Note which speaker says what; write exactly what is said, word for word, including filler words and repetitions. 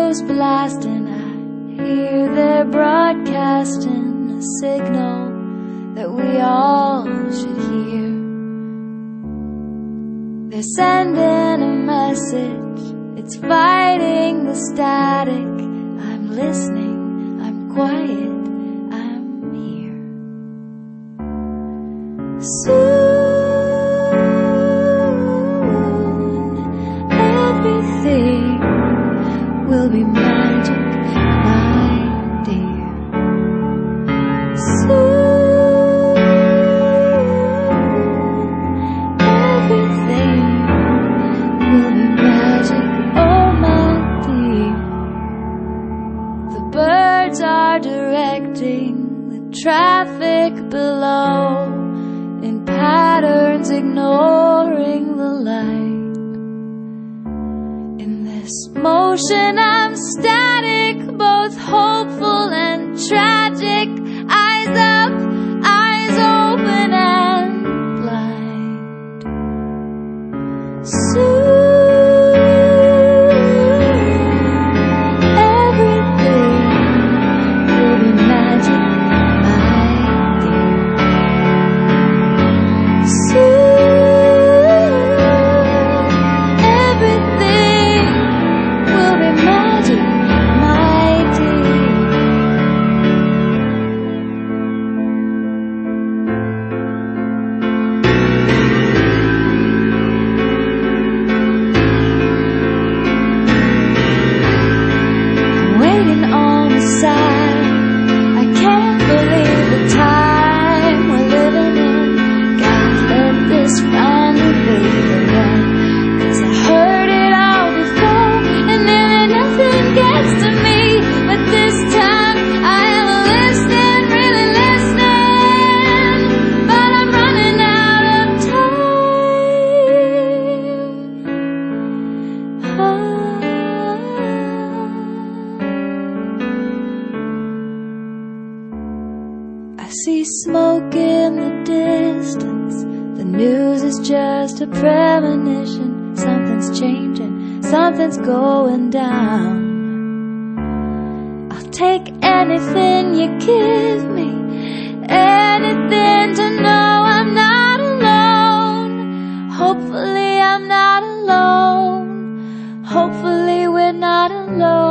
Speaker 1: radios blasting, I hear they're broadcasting a signal that we all should hear. They're sending a message, it's fighting the static. I'm listening, I'm quiet, I'm here. Soon, everything will be magic, my dear. Soon, everything will be magic, oh my dear. The birds are directing the traffic below in patterns, ignoring the light. In this motion I'm static, both hopeful and tragic. Eyes up, eyes open and blind. Soon everything will be magic, my dear. Soon everything will be magic, my dear. Waiting on the side, I can't believe the time we're living in. God, let this finally be the one, 'cause I heard it all before, and then nothing gets to me. But this time I am listening, really listening, but I'm running out of time. Oh. I see smoke in the distance. The news is just a premonition. Something's changing, something's going down. I'll take anything you give me, anything to know I'm not alone. Hopefully I'm not alone. Hopefully we're not alone.